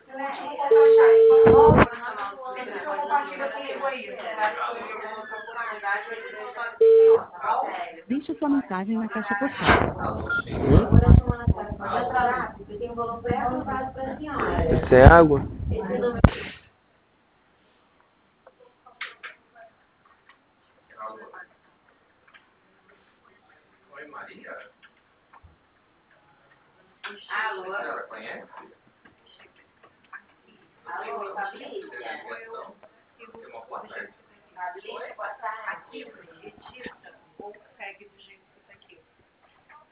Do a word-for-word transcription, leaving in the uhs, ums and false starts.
Você compartilha comigo aí. Deixe sua mensagem na caixa postal. Hum? Isso é água? Oi, Maria? Alô? A senhora conhece? Alô, Fabrícia? Tem uma boa tarde.